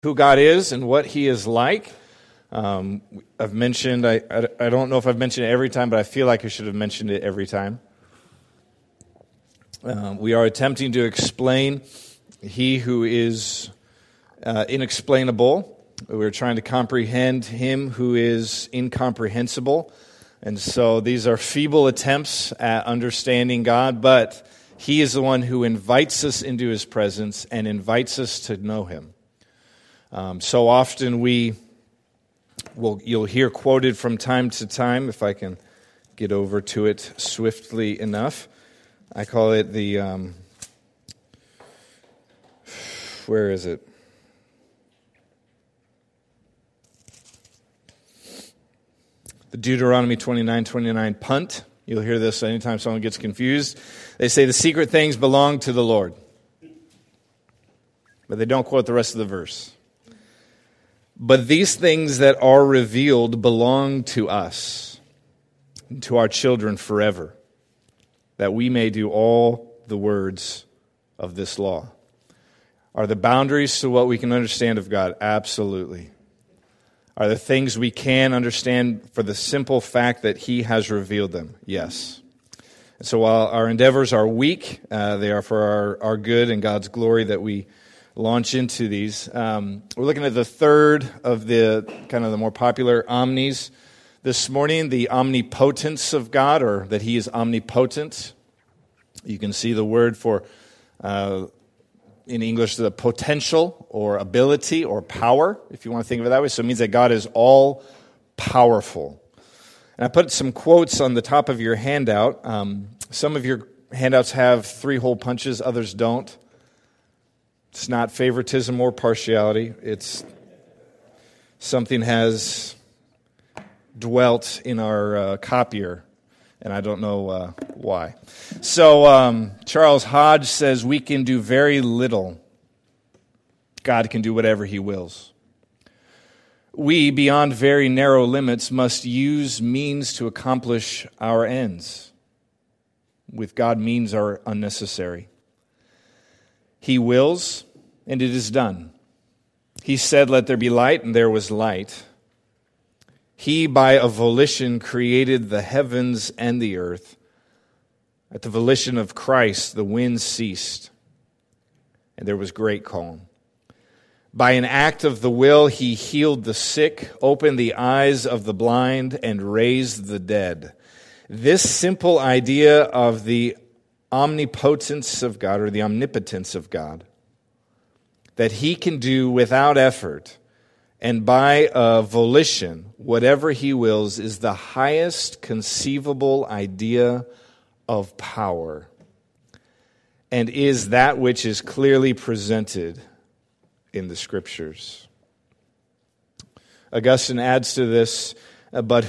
who God is and what He is like. I've mentioned, I don't know if I've mentioned it every time, but I feel like I should have mentioned it every time. We are attempting to explain He who is inexplainable. We're trying to comprehend Him who is incomprehensible. And so these are feeble attempts at understanding God, but He is the one who invites us into His presence and invites us to know Him. So often you'll hear quoted from time to time, if I can get over to it swiftly enough. I call it the, where is it? The Deuteronomy 29:29 punt. You'll hear this anytime someone gets confused. They say the secret things belong to the Lord. But they don't quote the rest of the verse. But these things that are revealed belong to us, and to our children forever, that we may do all the words of this law. Are the boundaries to what we can understand of God? Absolutely. Are there things we can understand for the simple fact that He has revealed them? Yes. And so while our endeavors are weak, they are for our good and God's glory that we launch into these. We're looking at the third of the kind of the more popular omnis this morning, the omnipotence of God, or that He is omnipotent. You can see the word for, in English, the potential or ability or power, if you want to think of it that way. So it means that God is all powerful. And I put some quotes on the top of your handout. Some of your handouts have 3-hole punches, others don't. It's not favoritism or partiality. It's something has dwelt in our copier, and I don't know why. So Charles Hodge says, we can do very little. God can do whatever He wills. We, beyond very narrow limits, must use means to accomplish our ends. With God, means are unnecessary. He wills, and it is done. He said, let there be light, and there was light. He, by a volition, created the heavens and the earth. At the volition of Christ, the wind ceased, and there was great calm. By an act of the will, He healed the sick, opened the eyes of the blind, and raised the dead. This simple idea of the omnipotence of God, or the omnipotence of God, that He can do without effort and by a volition whatever He wills, is the highest conceivable idea of power, and is that which is clearly presented in the Scriptures. Augustine adds to this, but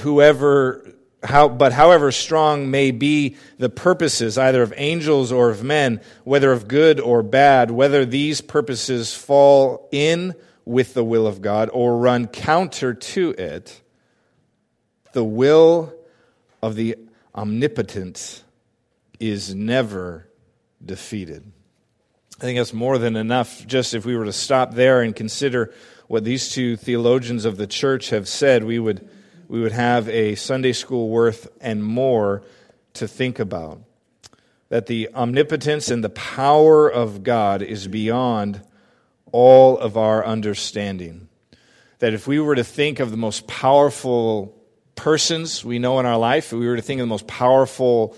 however strong may be the purposes, either of angels or of men, whether of good or bad, whether these purposes fall in with the will of God or run counter to it, the will of the omnipotent is never defeated. I think that's more than enough, just if we were to stop there and consider what these two theologians of the church have said, we would have a Sunday school worth and more to think about. That the omnipotence and the power of God is beyond all of our understanding. That if we were to think of the most powerful persons we know in our life, if we were to think of the most powerful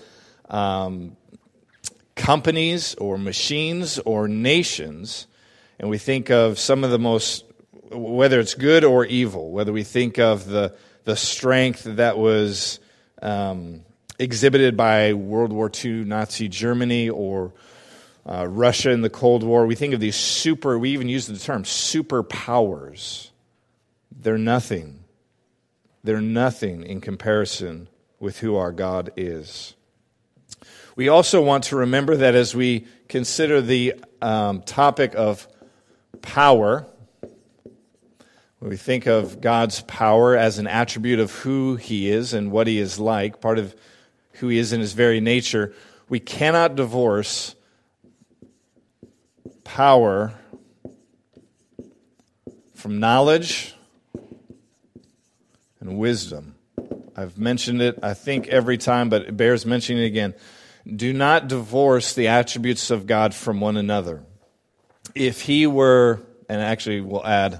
companies or machines or nations, and we think of some of the most, whether it's good or evil, whether we think of the strength that was exhibited by World War II Nazi Germany or Russia in the Cold War. We think of these we even use the term superpowers. They're nothing. They're nothing in comparison with who our God is. We also want to remember that as we consider the topic of power, when we think of God's power as an attribute of who He is and what He is like, part of who He is in His very nature, we cannot divorce power from knowledge and wisdom. I've mentioned it, I think, every time, but it bears mentioning it again. Do not divorce the attributes of God from one another. If he were, and actually we'll add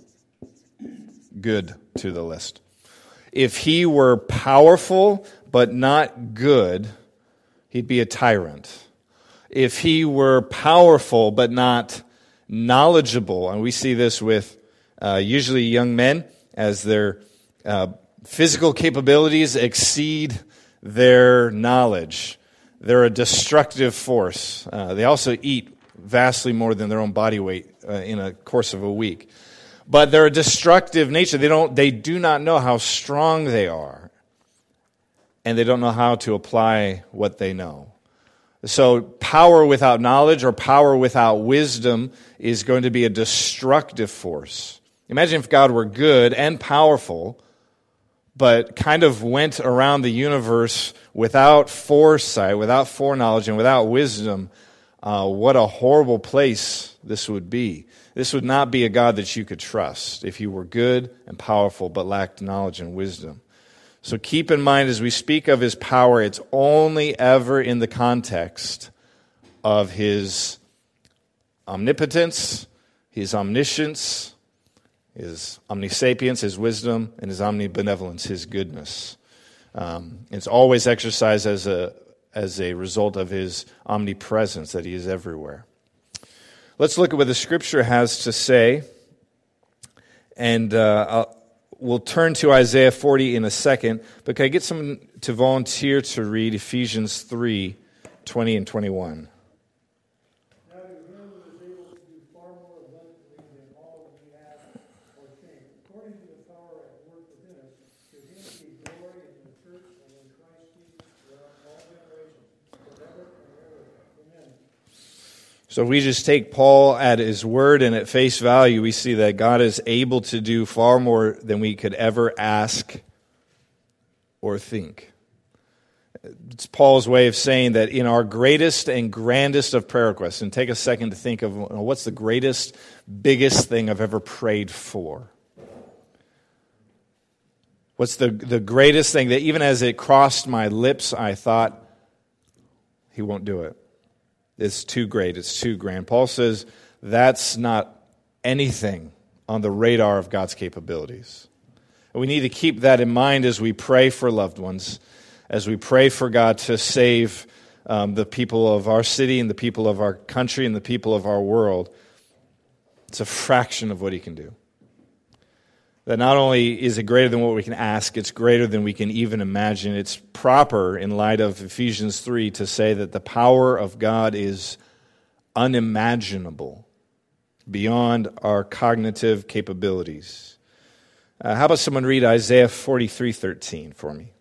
good to the list. If he were powerful but not good, he'd be a tyrant. If he were powerful but not knowledgeable, and we see this with usually young men as their physical capabilities exceed their knowledge, they're a destructive force. They also eat vastly more than their own body weight in a course of a week. But they're a destructive nature. They do not know how strong they are, and they don't know how to apply what they know. So power without knowledge or power without wisdom is going to be a destructive force. Imagine if God were good and powerful, but kind of went around the universe without foresight, without foreknowledge, and without wisdom. What a horrible place this would be. This would not be a God that you could trust if he were good and powerful but lacked knowledge and wisdom. So keep in mind as we speak of his power, it's only ever in the context of his omnipotence, his omniscience, his omnisapience, his wisdom, and his omnibenevolence, his goodness. It's always exercised as a result of his omnipresence, that he is everywhere. Let's look at what the Scripture has to say, and we'll turn to Isaiah 40 in a second, but can I get someone to volunteer to read Ephesians 3, 20 and 21? So if we just take Paul at his word and at face value, we see that God is able to do far more than we could ever ask or think. It's Paul's way of saying that in our greatest and grandest of prayer requests, and take a second to think of what's the greatest, biggest thing I've ever prayed for. What's the greatest thing that even as it crossed my lips, I thought, he won't do it. It's too great, it's too grand. Paul says that's not anything on the radar of God's capabilities. And we need to keep that in mind as we pray for loved ones, as we pray for God to save the people of our city and the people of our country and the people of our world. It's a fraction of what he can do. That not only is it greater than what we can ask, it's greater than we can even imagine. It's proper in light of Ephesians 3 to say that the power of God is unimaginable, beyond our cognitive capabilities. How about someone read Isaiah 43:13 for me?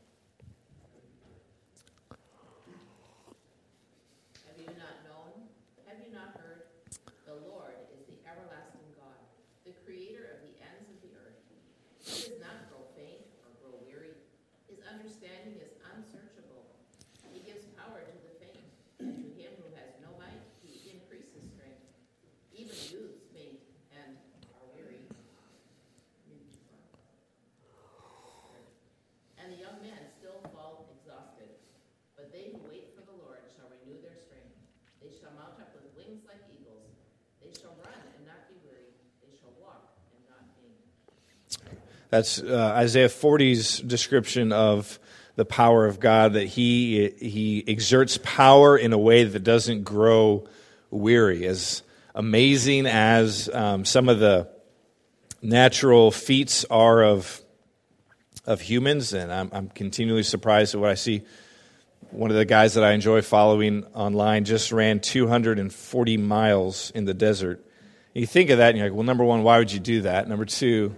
That's Isaiah 40's description of the power of God, that he exerts power in a way that doesn't grow weary. As amazing as some of the natural feats are of humans, and I'm continually surprised at what I see. One of the guys that I enjoy following online just ran 240 miles in the desert. And you think of that and you're like, well, number one, why would you do that? Number two,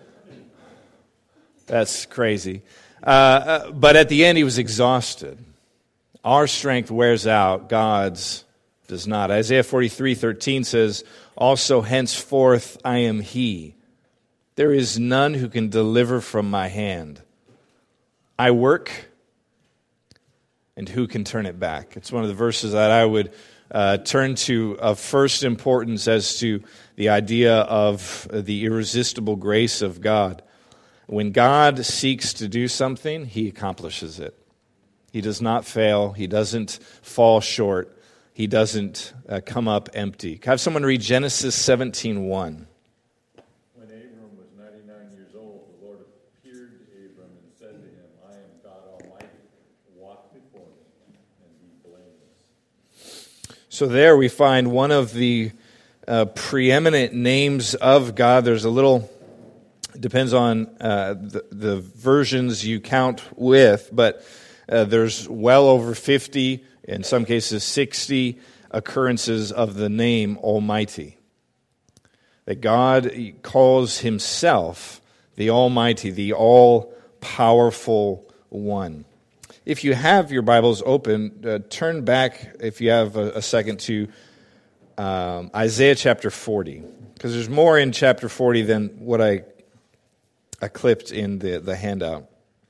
that's crazy. But at the end, he was exhausted. Our strength wears out, God's does not. Isaiah 43:13 says, also henceforth I am he. There is none who can deliver from my hand. I work, and who can turn it back? It's one of the verses that I would turn to of first importance as to the idea of the irresistible grace of God. When God seeks to do something, he accomplishes it. He does not fail. He doesn't fall short. He doesn't come up empty. Can I have someone read Genesis 17:1? When Abram was 99 years old, the Lord appeared to Abram and said to him, I am God Almighty. Walk before me and be blameless. So there we find one of the preeminent names of God. There's a little, depends on the versions you count with, but there's well over 50, in some cases 60 occurrences of the name Almighty. That God calls himself the Almighty, the all-powerful one. If you have your Bibles open, turn back, if you have a second, to Isaiah chapter 40. Because there's more in chapter 40 than what I clipped in the handout.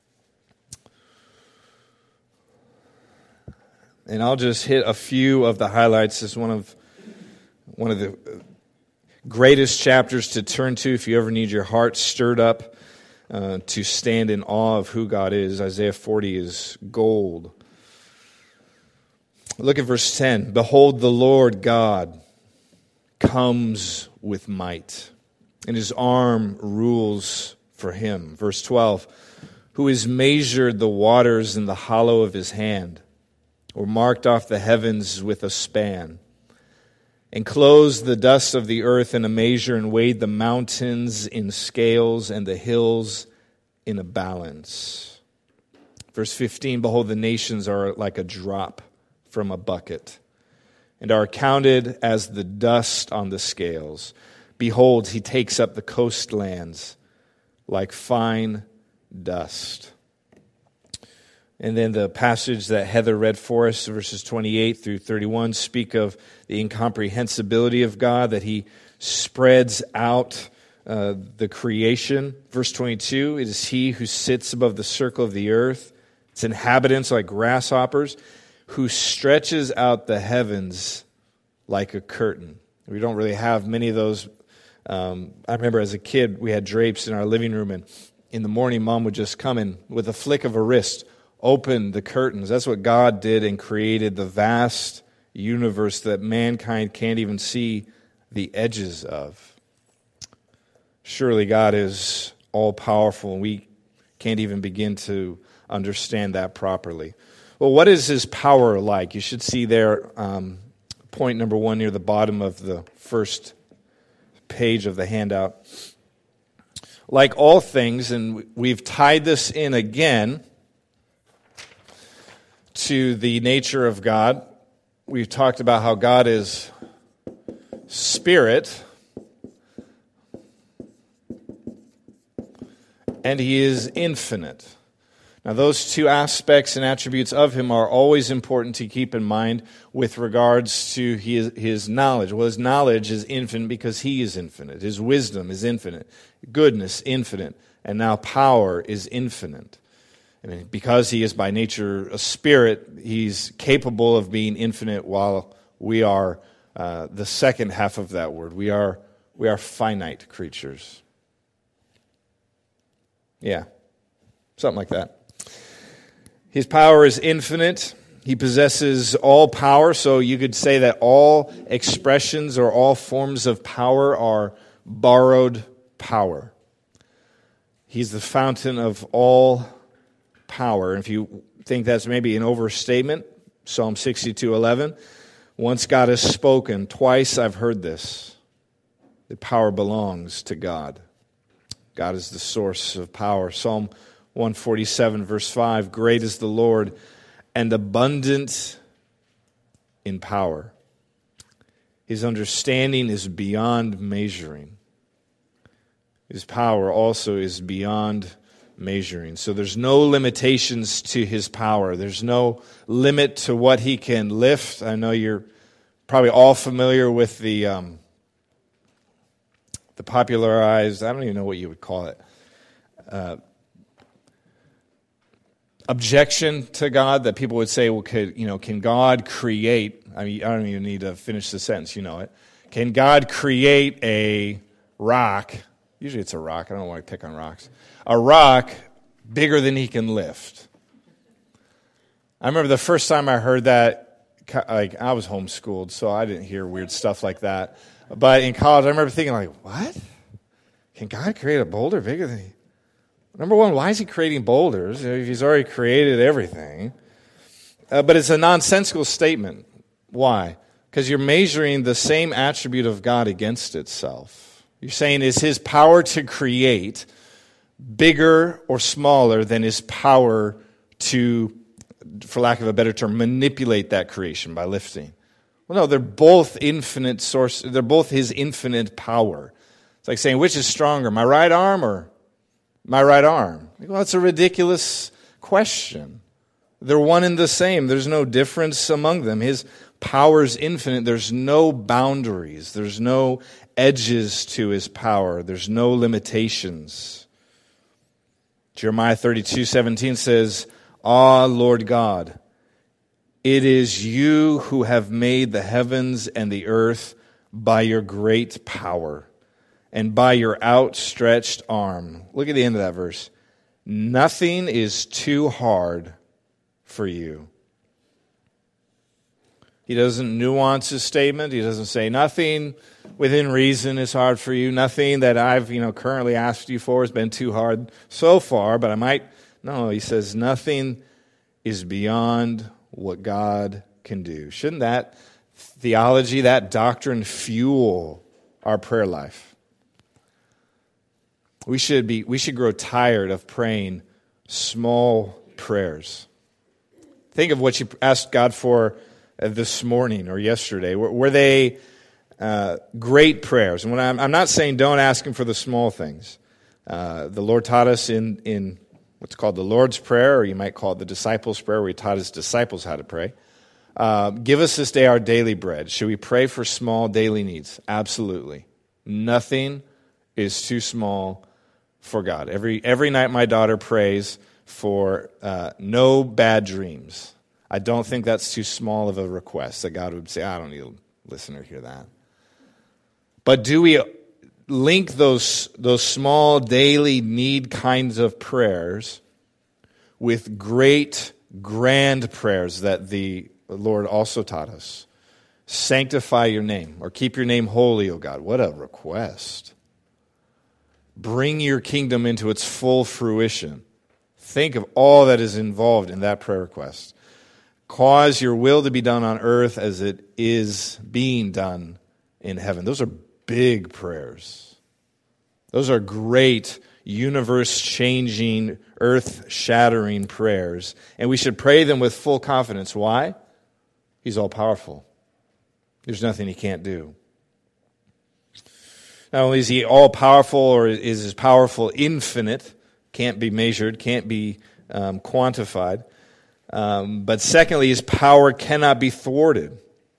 And I'll just hit a few of the highlights. It's one of the greatest chapters to turn to if you ever need your heart stirred up to stand in awe of who God is. Isaiah 40 is gold. Look at verse 10. Behold, the Lord God comes with might, and his arm rules for him. Verse 12. Who has measured the waters in the hollow of his hand, or marked off the heavens with a span, enclosed the dust of the earth in a measure, and weighed the mountains in scales and the hills in a balance. Verse 15, behold, the nations are like a drop from a bucket, and are counted as the dust on the scales. Behold, he takes up the coastlands like fine dust. And then the passage that Heather read for us, verses 28 through 31, speak of the incomprehensibility of God, that he spreads out the creation. Verse 22, it is he who sits above the circle of the earth, its inhabitants like grasshoppers, who stretches out the heavens like a curtain. We don't really have many of those. I remember as a kid, we had drapes in our living room, and in the morning, Mom would just come in with a flick of her wrist, open the curtains. That's what God did and created the vast universe that mankind can't even see the edges of. Surely God is all-powerful, and we can't even begin to understand that properly. Well, what is his power like? You should see there, point number 1 near the bottom of the first page of the handout. Like all things, and we've tied this in again to the nature of God. We've talked about how God is spirit, and he is infinite. Now, those two aspects and attributes of him are always important to keep in mind with regards to his knowledge. Well, his knowledge is infinite because he is infinite. His wisdom is infinite. Goodness, infinite. And now power is infinite. I mean, because he is by nature a spirit, he's capable of being infinite, while we are the second half of that word. We are finite creatures. Yeah, something like that. His power is infinite. He possesses all power, so you could say that all expressions or all forms of power are borrowed power. He's the fountain of all power. And if you think that's maybe an overstatement, Psalm 62:11, once God has spoken, twice I've heard this. The power belongs to God. God is the source of power. Psalm 147, verse 5, great is the Lord and abundant in power. His understanding is beyond measuring. His power also is beyond measuring. So there's no limitations to his power. There's no limit to what he can lift. I know you're probably all familiar with the popularized, I don't even know what you would call it, objection to God that people would say, well, can God create, I mean, I don't even need to finish the sentence, you know it. Can God create a rock, usually it's a rock, I don't want to pick on rocks, a rock bigger than he can lift? I remember the first time I heard that, like, I was homeschooled, so I didn't hear weird stuff like that. But in college, I remember thinking, like, what? Can God create a boulder bigger than he? Number one, why is he creating boulders if he's already created everything? But it's a nonsensical statement. Why? Because you're measuring the same attribute of God against itself. You're saying, is his power to create bigger or smaller than his power to, for lack of a better term, manipulate that creation by lifting? Well, no, they're both infinite source. They're both his infinite power. It's like saying, which is stronger, my right arm or my right arm? Well, that's a ridiculous question. They're one and the same. There's no difference among them. His power is infinite. There's no boundaries. There's no edges to his power. There's no limitations. Jeremiah 32:17 says, "Ah, Lord God, it is you who have made the heavens and the earth by your great power and by your outstretched arm." Look at the end of that verse. "Nothing is too hard for you." He doesn't nuance his statement. He doesn't say nothing within reason is hard for you. Nothing that I've currently asked you for has been too hard so far, but I might. No, he says nothing is beyond what God can do. Shouldn't that theology, that doctrine fuel our prayer life? We should grow tired of praying small prayers. Think of what you asked God for this morning or yesterday. Were they great prayers? And when I'm not saying don't ask him for the small things. The Lord taught us in what's called the Lord's Prayer, or you might call it the disciples' prayer, where he taught his disciples how to pray. Give us this day our daily bread. Should we pray for small daily needs? Absolutely. Nothing is too small for God. Every night my daughter prays for no bad dreams. I don't think that's too small of a request that God would say, I don't need to listen or hear that. But do we link those small daily need kinds of prayers with great grand prayers that the Lord also taught us? Sanctify your name, or keep your name holy, O God. What a request. Bring your kingdom into its full fruition. Think of all that is involved in that prayer request. Cause your will to be done on earth as it is being done in heaven. Those are big prayers. Those are great, universe-changing, earth-shattering prayers. And we should pray them with full confidence. Why? He's all-powerful. There's nothing he can't do. Not only is he all-powerful, or is his powerful infinite, can't be measured, can't be quantified, but secondly, his power cannot be thwarted.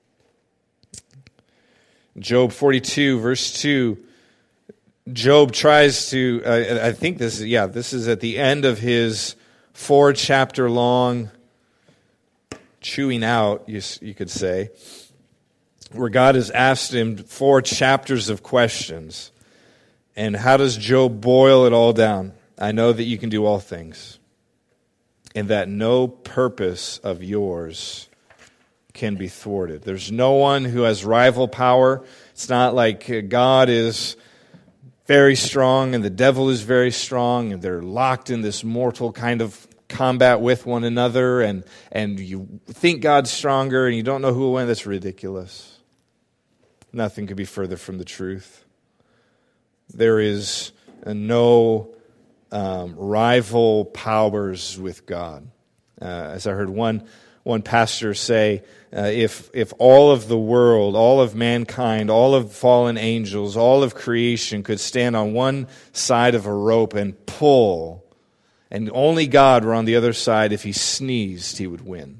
Job 42, verse 2, Job tries to, I think this is at the end of his 4-chapter-long chewing out, you could say, where God has asked him 4 chapters of questions. And how does Job boil it all down? I know that you can do all things, and that no purpose of yours can be thwarted. There's no one who has rival power. It's not like God is very strong and the devil is very strong, and they're locked in this mortal kind of combat with one another, and you think God's stronger and you don't know who will win. That's ridiculous. Nothing could be further from the truth. There is no rival powers with God. As I heard one pastor say, if all of the world, all of mankind, all of fallen angels, all of creation could stand on one side of a rope and pull, and only God were on the other side, if he sneezed, he would win.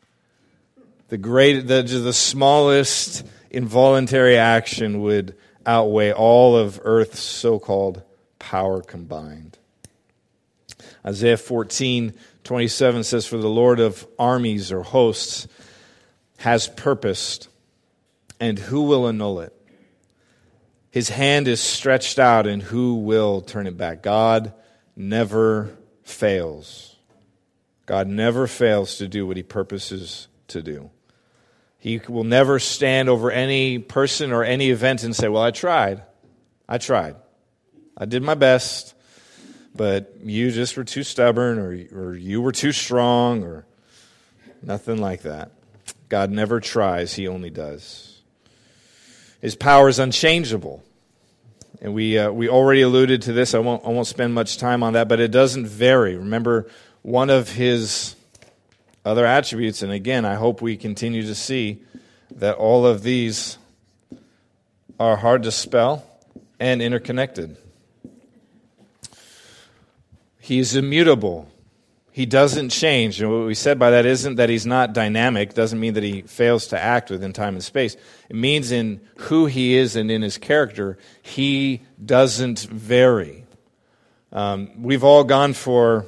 The smallest involuntary action would outweigh all of Earth's so-called power combined. Isaiah 14:27 says, "For the Lord of armies or hosts has purposed, and who will annul it? His hand is stretched out, and who will turn it back?" God never fails. God never fails to do what he purposes to do. He will never stand over any person or any event and say, "Well, I tried. I did my best, but you just were too stubborn, or you were too strong," or nothing like that. God never tries, he only does. His power is unchangeable. And we already alluded to this. I won't spend much time on that, but it doesn't vary. Remember, one of his other attributes, and again, I hope we continue to see that all of these are hard to spell and interconnected. He's immutable. He doesn't change. And what we said by that isn't that he's not dynamic. Doesn't mean that he fails to act within time and space. It means in who he is and in his character, he doesn't vary. We've all gone for,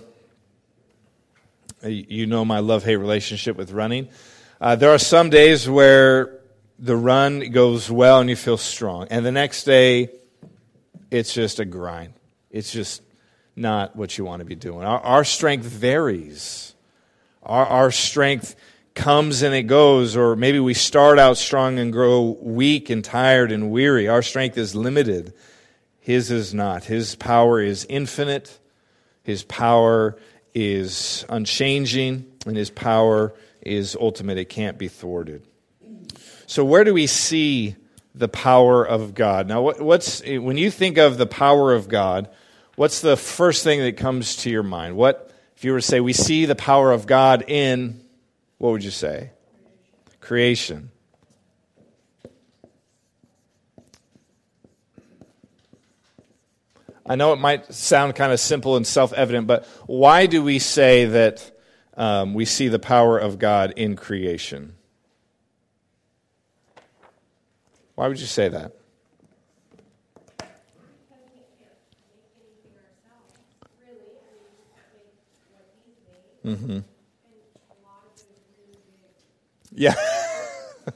my love-hate relationship with running. There are some days where the run goes well and you feel strong. And the next day, it's just a grind. It's just not what you want to be doing. Our strength varies. Our strength comes and it goes, or maybe we start out strong and grow weak and tired and weary. Our strength is limited. His is not. His power is infinite. His power is unchanging, and his power is ultimate. It can't be thwarted. So where do we see the power of God? Now, when you think of the power of God, what's the first thing that comes to your mind? What, if you were to say, we see the power of God in, what would you say? Creation. I know it might sound kind of simple and self-evident, but why do we say that we see the power of God in creation? Why would you say that? Mm-hmm. Yeah. A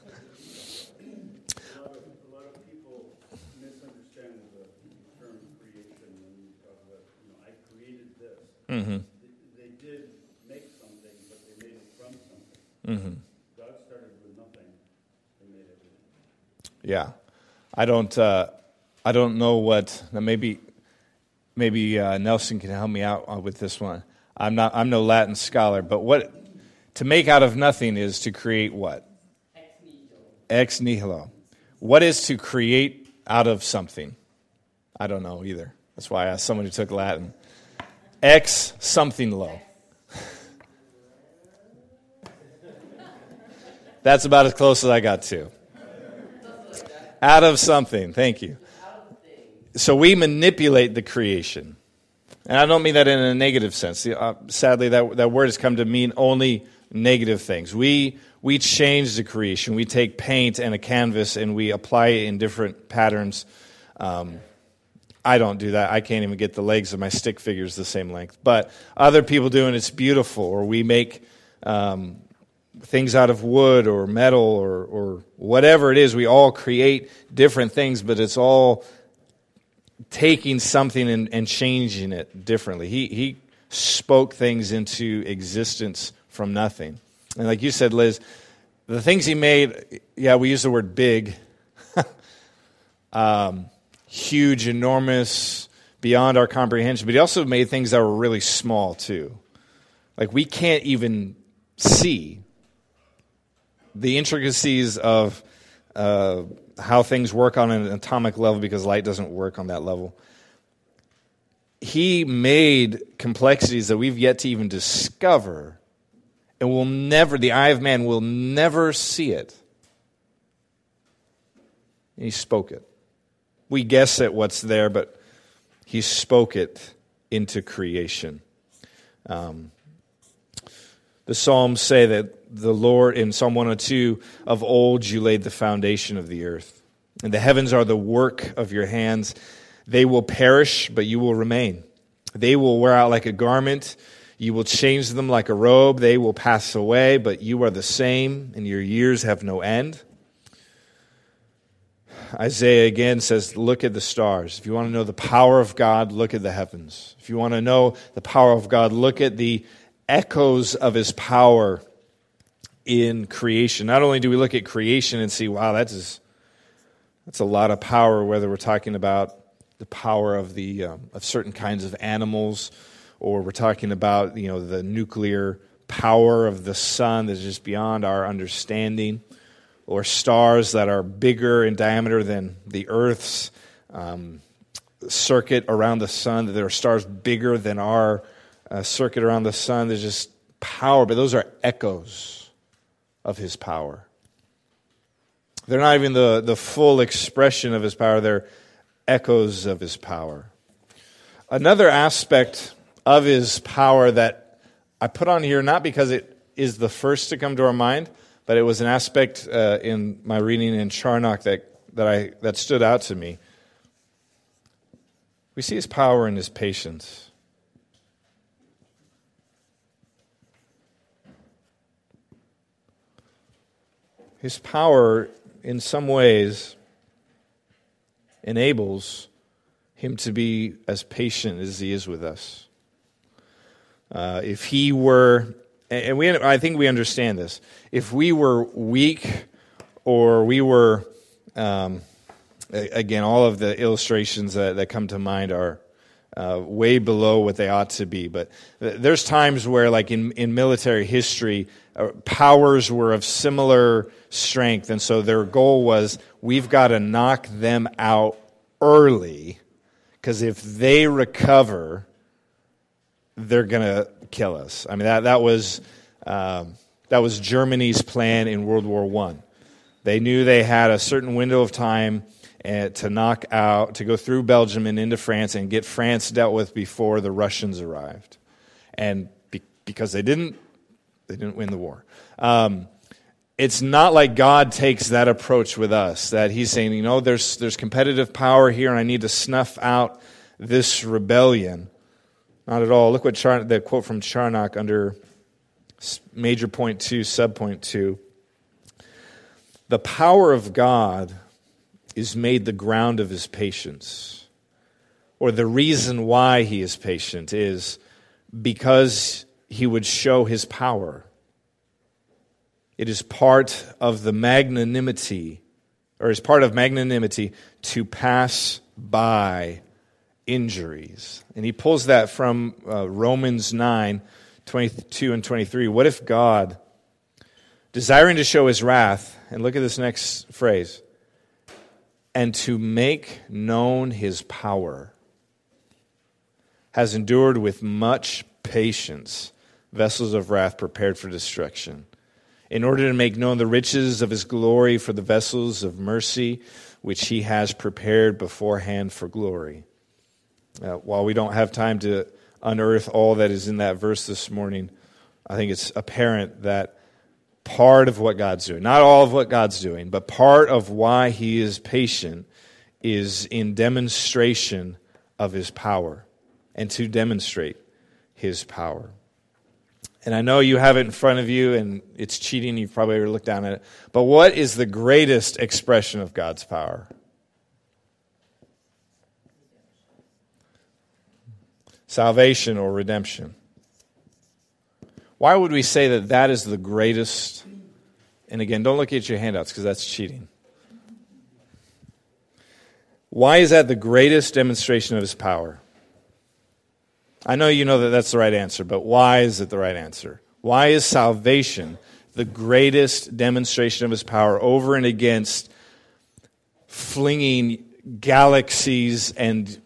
lot of people misunderstand the term creation and talk about, I created this. Mm-hmm. They did make something, but they made it from something. Mm-hmm. God started with nothing and made everything. Yeah. I don't know what, now maybe Nelson can help me out with this one. I'm no Latin scholar, but what to make out of nothing is to create what? Ex nihilo. What is to create out of something? I don't know either. That's why I asked someone who took Latin. Ex something low. That's about as close as I got to. Out of something. Thank you. So we manipulate the creation. And I don't mean that in a negative sense. Sadly, that word has come to mean only negative things. We change the creation. We take paint and a canvas and we apply it in different patterns. I don't do that. I can't even get the legs of my stick figures the same length. But other people do, and it's beautiful. Or we make things out of wood or metal or whatever it is. We all create different things, but it's all taking something and changing it differently. He spoke things into existence from nothing. And like you said, Liz, the things he made, we use the word big, huge, enormous, beyond our comprehension, but he also made things that were really small too. Like we can't even see the intricacies of how things work on an atomic level because light doesn't work on that level. He made complexities that we've yet to even discover, and the eye of man will never see it. And he spoke it. We guess at what's there, but he spoke it into creation. The Psalms say that the Lord, in Psalm 102, of old you laid the foundation of the earth. And the heavens are the work of your hands. They will perish, but you will remain. They will wear out like a garment. You will change them like a robe. They will pass away, but you are the same, and your years have no end. Isaiah again says, look at the stars. If you want to know the power of God, look at the heavens. If you want to know the power of God, look at the echoes of his power in creation. Not only do we look at creation and see, wow, that's a lot of power, whether we're talking about the power of of certain kinds of animals, or we're talking about the nuclear power of the sun that's just beyond our understanding, or stars that are bigger in diameter than the Earth's circuit around the sun. There are stars bigger than our circuit around the sun. There's just power, but those are echoes of his power. They're not even the full expression of his power. They're echoes of his power. Another aspect of his power that I put on here, not because it is the first to come to our mind, but it was an aspect in my reading in Charnock that stood out to me. We see his power in his patience. His power, in some ways, enables him to be as patient as he is with us. If he were, I think we understand this, if we were weak, or we were, again, all of the illustrations that come to mind are way below what they ought to be. But there's times where, like in military history, powers were of similar strength, and so their goal was, we've got to knock them out early, because if they recover, they're going to kill us. I mean, that was Germany's plan in World War I. They knew they had a certain window of time to go through Belgium and into France and get France dealt with before the Russians arrived. And because they didn't win the war. It's not like God takes that approach with us, that he's saying, there's competitive power here and I need to snuff out this rebellion. Not at all. Look what the quote from Charnock under major point 2, subpoint 2. The power of God is made the ground of his patience. Or the reason why he is patient is because he would show his power. It is part of the magnanimity, or is part of magnanimity to pass by injuries. And he pulls that from Romans 9, 22 and 23. What if God, desiring to show his wrath, and look at this next phrase, and to make known his power, has endured with much patience vessels of wrath prepared for destruction, in order to make known the riches of his glory for the vessels of mercy, which he has prepared beforehand for glory. While we don't have time to unearth all that is in that verse this morning, I think it's apparent that part of what God's doing, not all of what God's doing, but part of why he is patient is in demonstration of his power, and to demonstrate his power. And I know you have it in front of you, and it's cheating. You've probably ever looked down at it. But what is the greatest expression of God's power? Salvation or redemption. Why would we say that is the greatest? And again, don't look at your handouts because that's cheating. Why is that the greatest demonstration of his power? I know you know that that's the right answer, but why is it the right answer? Why is salvation the greatest demonstration of his power over and against flinging galaxies and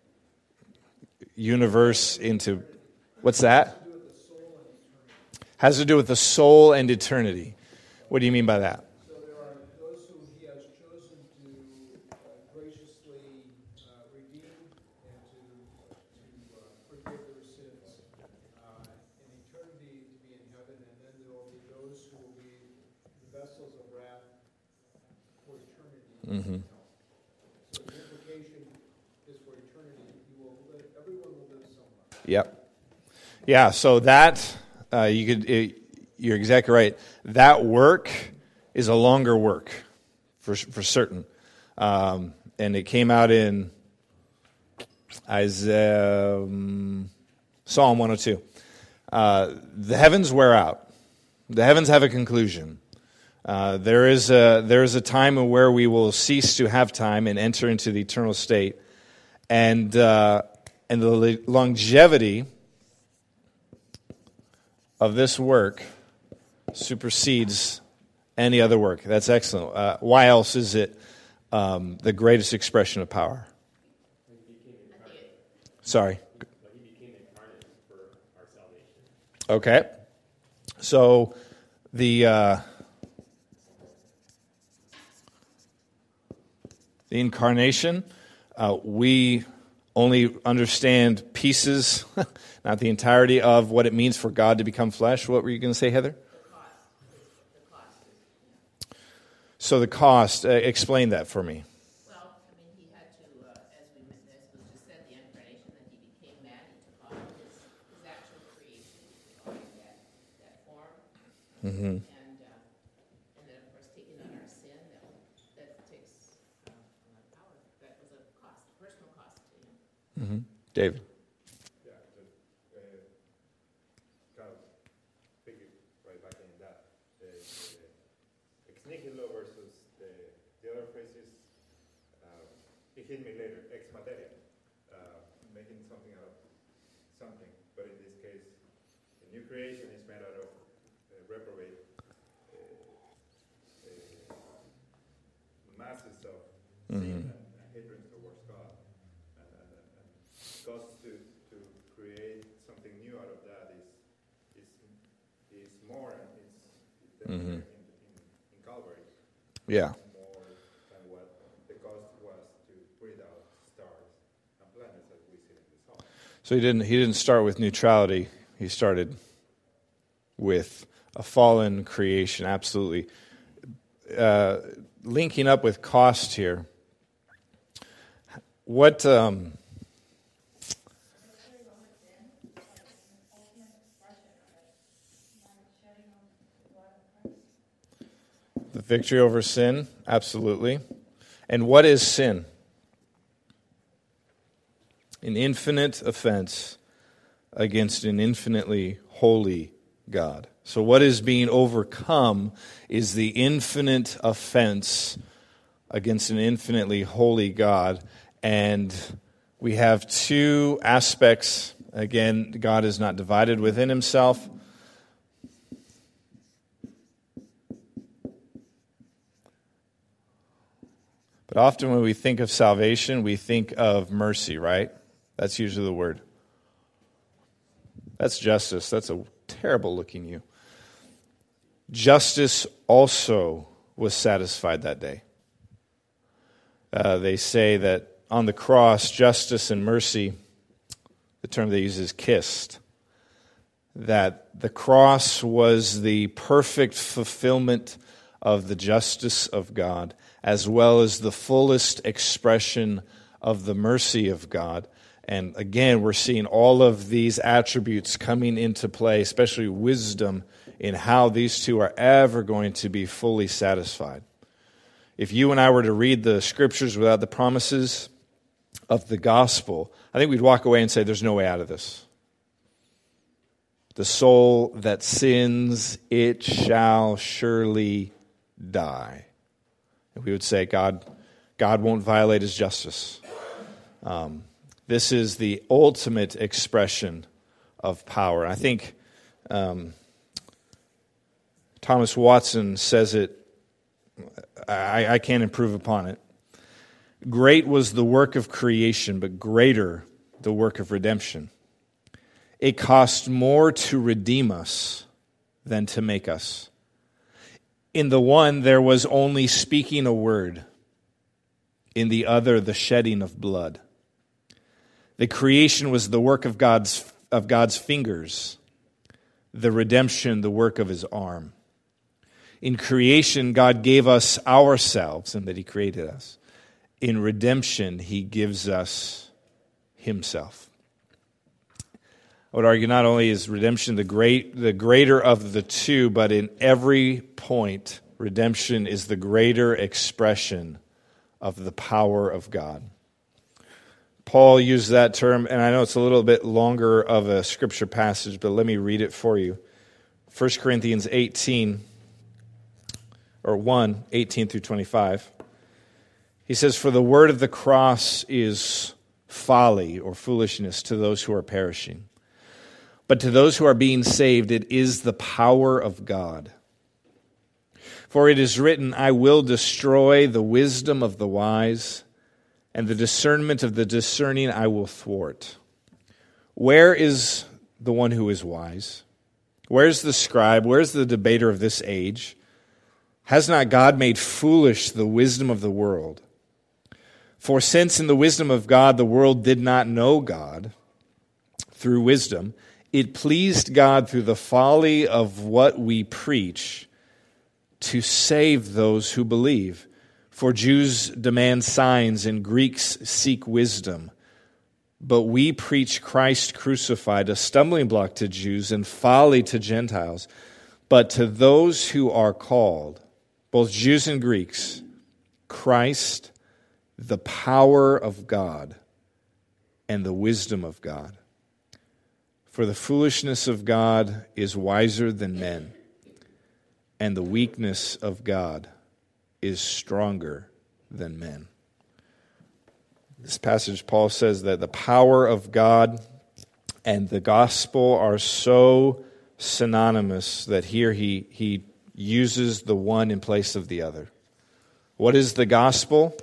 universe into, what's that? Has to do with the soul and eternity. What do you mean by that? So there are those who he has chosen to graciously redeem and to forgive their sins in eternity to be in heaven, and then there will be those who will be the vessels of wrath for eternity. So the implication is for eternity, everyone will live somewhere. Yep. Yeah, so that, you're exactly right. That work is a longer work, for certain. And it came out in Isaiah, Psalm 102. The heavens wear out. The heavens have a conclusion. There is a time where we will cease to have time and enter into the eternal state. And the longevity of this work supersedes any other work. That's excellent. Why else is it the greatest expression of power? Sorry. He became incarnate for our salvation. Okay. So the incarnation, we only understand pieces, not the entirety of what it means for God to become flesh. What were you going to say, Heather? The cost. So the cost, explain that for me. Well, I mean, he had to, as was just said, the incarnation, that he became man, he took on his actual creation, that form. Mm-hmm. And then, of course, taking on our sin, that takes power. That was a cost, personal cost to him. Mm-hmm. David. Yeah, kind of figure right back in that. The ex nihilo versus the other phrases, it hit me later, ex materia, making something out of something. But in this case, the new creation is made out of reprobate masses of sin and hatred towards God. And cost to create something new out of that is more, and it's in Calvary. Yeah. More than what the cost was to breathe out stars and planets as we see in the song. So he didn't start with neutrality. He started with a fallen creation. Absolutely. Linking up with cost here. What? The victory over sin, absolutely. And what is sin? An infinite offense against an infinitely holy God. So what is being overcome is the infinite offense against an infinitely holy God. And we have two aspects. Again, God is not divided within himself. But often when we think of salvation, we think of mercy, right? That's usually the word. That's justice. That's a terrible looking you. Justice also was satisfied that day. They say that on the cross, justice and mercy, the term they use is kissed. That the cross was the perfect fulfillment of the justice of God, as well as the fullest expression of the mercy of God. And again, we're seeing all of these attributes coming into play, especially wisdom, in how these two are ever going to be fully satisfied. If you and I were to read the scriptures without the promises of the gospel, I think we'd walk away and say, there's no way out of this. The soul that sins, it shall surely die. And we would say, God won't violate his justice. This is the ultimate expression of power. I think Thomas Watson says it, I can't improve upon it. Great was the work of creation, but greater the work of redemption. It cost more to redeem us than to make us. In the one, there was only speaking a word. In the other, the shedding of blood. The creation was the work of God's fingers. The redemption, the work of his arm. In creation, God gave us ourselves, and that he created us. In redemption, he gives us himself. I would argue not only is redemption the greater of the two, but in every point, redemption is the greater expression of the power of God. Paul used that term, and I know it's a little bit longer of a scripture passage, but let me read it for you. 1 Corinthians 18, or 1, 18 through 25. He says, "For the word of the cross is folly or foolishness to those who are perishing. But to those who are being saved, it is the power of God. For it is written, I will destroy the wisdom of the wise, and the discernment of the discerning I will thwart. Where is the one who is wise? Where's the scribe? Where's the debater of this age? Has not God made foolish the wisdom of the world? For since in the wisdom of God the world did not know God through wisdom, it pleased God through the folly of what we preach to save those who believe. For Jews demand signs and Greeks seek wisdom. But we preach Christ crucified, a stumbling block to Jews and folly to Gentiles. But to those who are called, both Jews and Greeks, Christ, the power of God and the wisdom of God. For the foolishness of God is wiser than men, and the weakness of God is stronger than men." This passage, Paul says that the power of God and the gospel are so synonymous that here he uses the one in place of the other. What is the gospel?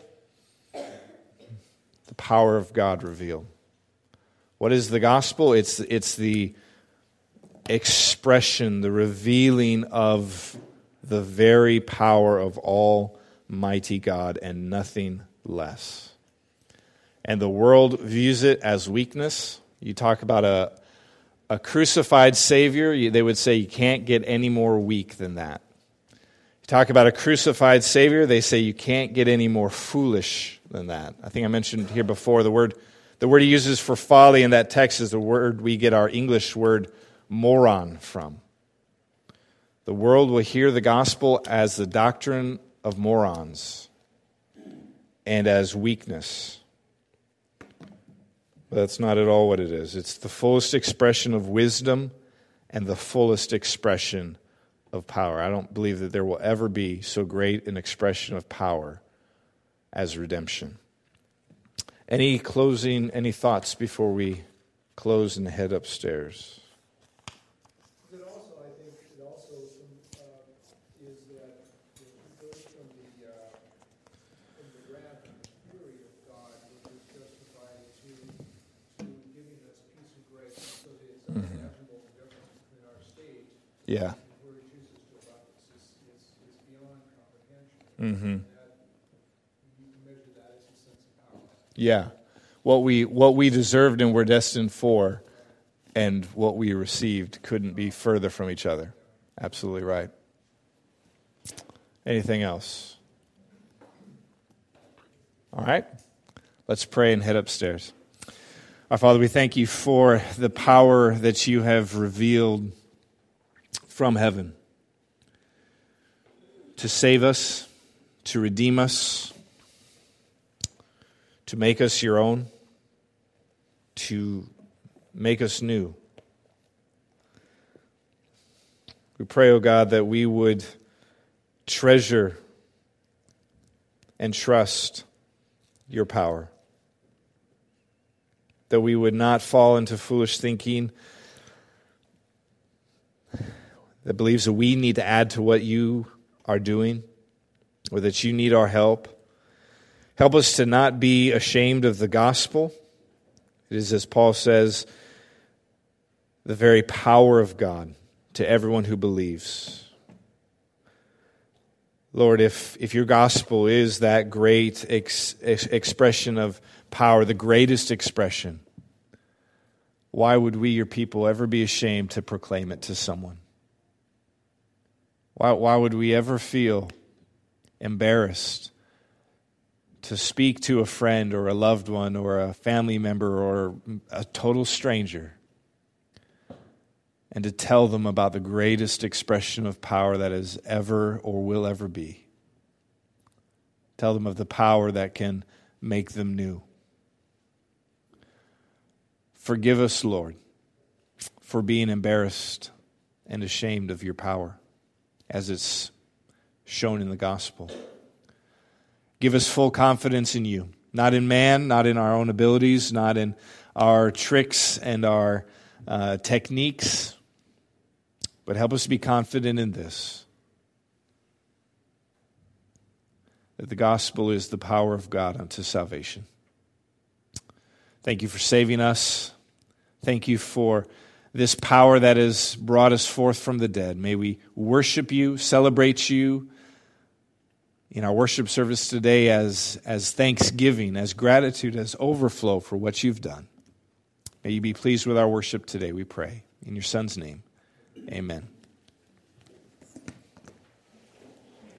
The power of God revealed. What is the gospel? It's the expression, the revealing of the very power of Almighty God and nothing less. And the world views it as weakness. You talk about a crucified Savior, they would say you can't get any more weak than that. You talk about a crucified Savior, they say you can't get any more foolish than that. I think I mentioned here before the word he uses for folly in that text is the word we get our English word moron from. The world will hear the gospel as the doctrine of morons and as weakness. But that's not at all what it is. It's the fullest expression of wisdom and the fullest expression of power. I don't believe that there will ever be so great an expression of power as redemption. Any thoughts before we close and head upstairs? It also, I think, is that it goes from the wrath and the fury of God, which is justified, to giving us peace and grace, so that it's unimaginable difference between our state Yeah. and where He chooses to allow us. It's beyond comprehension. Mm-hmm. You can measure that as a sense of power. Yeah. What we deserved and were destined for and what we received couldn't be further from each other. Absolutely right. Anything else? All right. Let's pray and head upstairs. Our Father, we thank you for the power that you have revealed from heaven to save us, to redeem us, to make us your own, to make us new. We pray, O God, that we would treasure and trust your power, that we would not fall into foolish thinking that believes that we need to add to what you are doing or that you need our help. Help us to not be ashamed of the gospel. It is, as Paul says, the very power of God to everyone who believes. Lord, if your gospel is that great expression of power, the greatest expression, why would we, your people, ever be ashamed to proclaim it to someone? Why would we ever feel embarrassed to speak to a friend or a loved one or a family member or a total stranger and to tell them about the greatest expression of power that has ever or will ever be. Tell them of the power that can make them new. Forgive us, Lord, for being embarrassed and ashamed of your power, as it's shown in the gospel. Give us full confidence in you, not in man, not in our own abilities, not in our tricks and our techniques, but help us to be confident in this, that the gospel is the power of God unto salvation. Thank you for saving us. Thank you for this power that has brought us forth from the dead. May we worship you, celebrate you in our worship service today as thanksgiving, as gratitude, as overflow for what you've done. May you be pleased with our worship today, we pray. In your Son's name, amen.